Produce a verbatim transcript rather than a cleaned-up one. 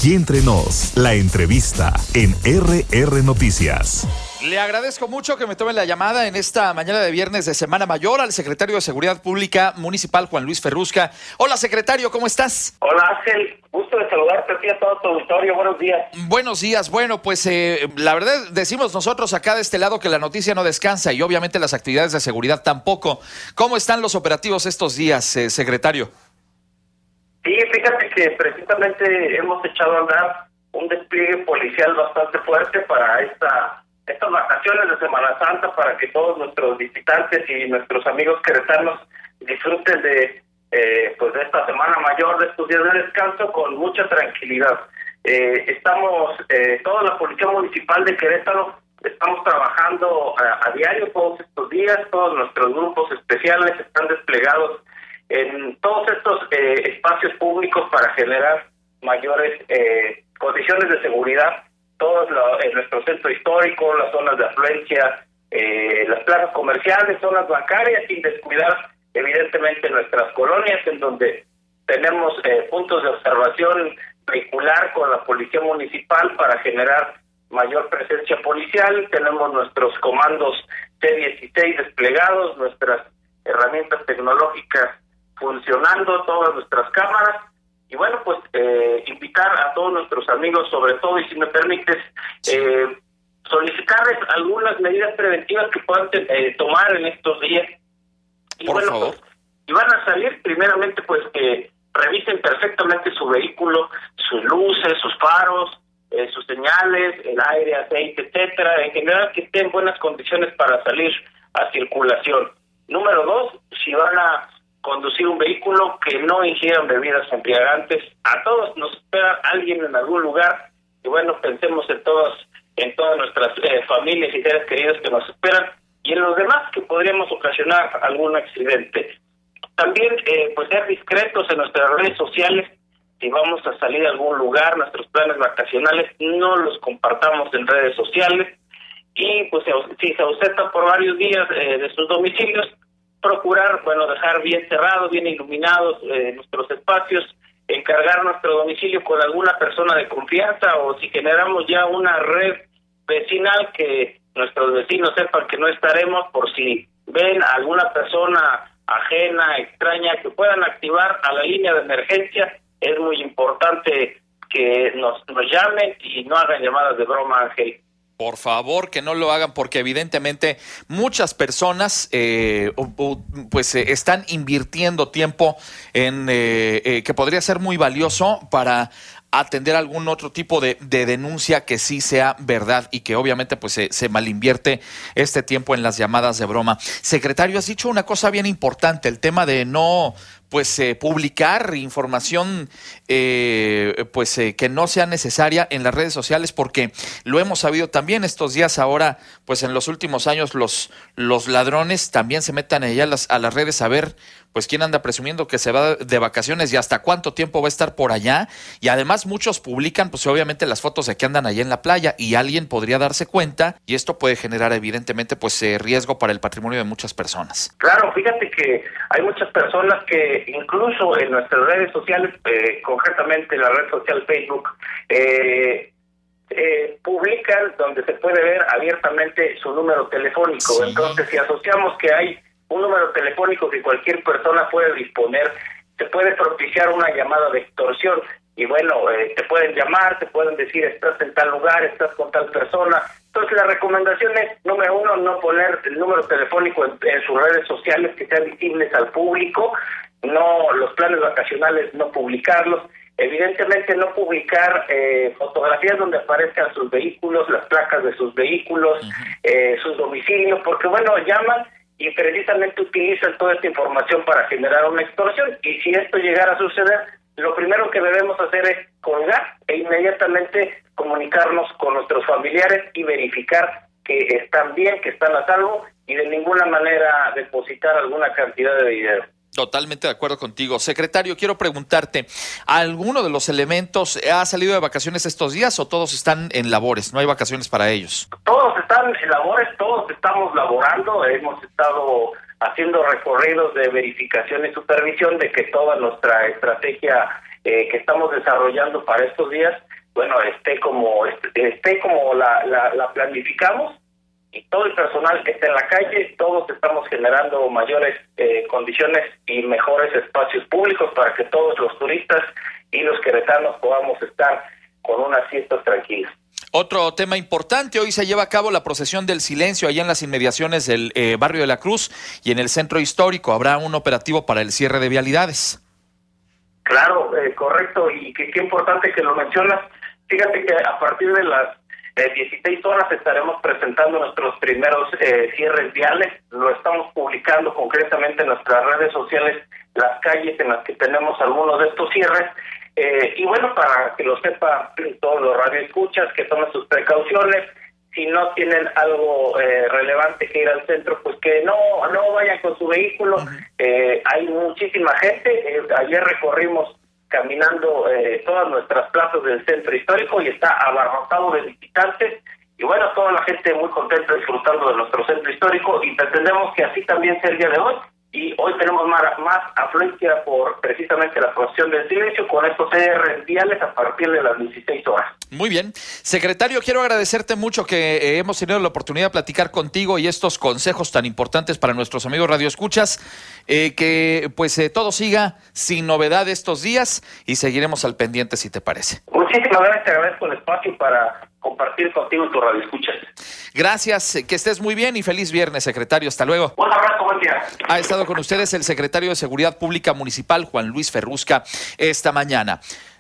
Aquí entre nos, la entrevista en R R Noticias. Le agradezco mucho que me tome la llamada en esta mañana de viernes de Semana Mayor al secretario de Seguridad Pública Municipal, Juan Luis Ferrusca. Hola, secretario, ¿cómo estás? Hola, Ángel. Gusto de saludarte a ti y a todo tu auditorio. Buenos días. Buenos días. Bueno, pues eh, la verdad decimos nosotros acá de este lado que la noticia no descansa y obviamente las actividades de seguridad tampoco. ¿Cómo están los operativos estos días, eh, secretario? Sí, fíjate que precisamente hemos echado a andar un despliegue policial bastante fuerte para esta estas vacaciones de Semana Santa, para que todos nuestros visitantes y nuestros amigos queretanos disfruten de eh, pues de esta Semana Mayor, de estos días de descanso con mucha tranquilidad. Eh, estamos, eh, toda la Policía Municipal de Querétaro, estamos trabajando a, a diario todos estos días, todos nuestros grupos especiales están desplegados en todos estos eh, espacios públicos para generar mayores eh, condiciones de seguridad. Todos lo, en nuestro centro histórico, las zonas de afluencia, eh, las plazas comerciales, zonas bancarias, sin descuidar evidentemente nuestras colonias, en donde tenemos eh, puntos de observación vehicular con la Policía Municipal para generar mayor presencia policial. Tenemos nuestros comandos C dieciséis desplegados, nuestras herramientas tecnológicas funcionando, todas nuestras cámaras. Y bueno, pues eh, invitar a todos nuestros amigos, sobre todo, y si me permites, eh, solicitarles algunas medidas preventivas que puedan eh, tomar en estos días. Y Por bueno, favor. Pues, y van a salir, primeramente, pues que revisen perfectamente su vehículo, sus luces, sus faros, eh, sus señales, el aire, aceite, etcétera. En general, que estén en buenas condiciones para salir a circulación. Número dos, si van a conducir un vehículo, que no ingieran bebidas embriagantes. A todos nos espera alguien en algún lugar, y bueno, pensemos en todas en todas nuestras eh, familias y seres queridos que nos esperan, y en los demás que podríamos ocasionar algún accidente. También eh, pues ser discretos en nuestras redes sociales. Si vamos a salir a algún lugar, nuestros planes vacacionales, no los compartamos en redes sociales. Y pues si se ausentan por varios días eh, de sus domicilios, procurar, bueno, dejar bien cerrados, bien iluminados eh, nuestros espacios, encargar nuestro domicilio con alguna persona de confianza, o si generamos ya una red vecinal, que nuestros vecinos sepan que no estaremos, por si ven a alguna persona ajena, extraña, que puedan activar a la línea de emergencia. Es muy importante que nos, nos llamen y no hagan llamadas de broma, Ángel. Por favor, que no lo hagan, porque evidentemente muchas personas eh, pues eh, están invirtiendo tiempo en eh, eh, que podría ser muy valioso para atender algún otro tipo de, de denuncia que sí sea verdad, y que obviamente pues se, se malinvierte este tiempo en las llamadas de broma. Secretario, has dicho una cosa bien importante, el tema de no pues eh, publicar información eh, pues eh, que no sea necesaria en las redes sociales, porque lo hemos sabido también estos días. Ahora pues en los últimos años los los ladrones también se metan allá a las, a las redes a ver pues quién anda presumiendo que se va de vacaciones y hasta cuánto tiempo va a estar por allá. Y además muchos publican pues obviamente las fotos de que andan allá en la playa, y alguien podría darse cuenta, y esto puede generar evidentemente pues eh, riesgo para el patrimonio de muchas personas. Claro, fíjate que hay muchas personas que incluso en nuestras redes sociales, eh, concretamente en la red social Facebook, eh, eh, publican donde se puede ver abiertamente su número telefónico. Sí. Entonces, si asociamos que hay un número telefónico que cualquier persona puede disponer, se puede propiciar una llamada de extorsión. Y bueno, eh, te pueden llamar, te pueden decir estás en tal lugar, estás con tal persona. Entonces la recomendación es, número uno, no poner el número telefónico en, en sus redes sociales, que sean visibles al público. No, los planes vacacionales no publicarlos. Evidentemente no publicar eh, fotografías donde aparezcan sus vehículos, las placas de sus vehículos, uh-huh. eh, sus domicilios, porque bueno, llaman y precisamente utilizan toda esta información para generar una extorsión. Y si esto llegara a suceder, lo primero que debemos hacer es colgar e inmediatamente comunicarnos con nuestros familiares y verificar que están bien, que están a salvo, y de ninguna manera depositar alguna cantidad de dinero. Totalmente de acuerdo contigo. Secretario, quiero preguntarte, ¿alguno de los elementos ha salido de vacaciones estos días o todos están en labores? ¿No hay vacaciones para ellos? Todos están en labores, todos estamos laborando, hemos estado haciendo recorridos de verificación y supervisión de que toda nuestra estrategia eh, que estamos desarrollando para estos días, bueno, esté como esté, esté como la, la, la planificamos, y todo el personal que está en la calle, todos estamos generando mayores eh, condiciones y mejores espacios públicos para que todos los turistas y los queretanos podamos estar con unas fiestas tranquilas. Otro tema importante, hoy se lleva a cabo la procesión del silencio allá en las inmediaciones del eh, barrio de la Cruz y en el centro histórico. Habrá un operativo para el cierre de vialidades. Claro, eh, correcto, y qué importante que lo mencionas. Fíjate que a partir de las eh, dieciséis horas estaremos presentando nuestros primeros eh, cierres viales. Lo estamos publicando concretamente en nuestras redes sociales, las calles en las que tenemos algunos de estos cierres. Eh, y bueno, para que lo sepan todos los radioescuchas, que tomen sus precauciones. Si no tienen algo eh, relevante que ir al centro, pues que no no vayan con su vehículo. Uh-huh. Eh, hay muchísima gente. Eh, ayer recorrimos caminando eh, todas nuestras plazas del centro histórico y está abarrotado de visitantes. Y bueno, toda la gente muy contenta disfrutando de nuestro centro histórico, y pretendemos que así también sea el día de hoy. Y hoy tenemos más, más afluencia por precisamente la procesión del silencio con estos C R viales a partir de las dieciséis horas. Muy bien. Secretario, quiero agradecerte mucho que eh, hemos tenido la oportunidad de platicar contigo y estos consejos tan importantes para nuestros amigos radioescuchas. Eh, que pues eh, todo siga sin novedad estos días y seguiremos al pendiente, si te parece. Muchísimas gracias, te agradezco el espacio para compartir contigo tu radioescuchas. Gracias, que estés muy bien y feliz viernes, secretario. Hasta luego. Un abrazo, buen día. Ha estado con ustedes el secretario de Seguridad Pública Municipal, Juan Luis Ferrusca, esta mañana.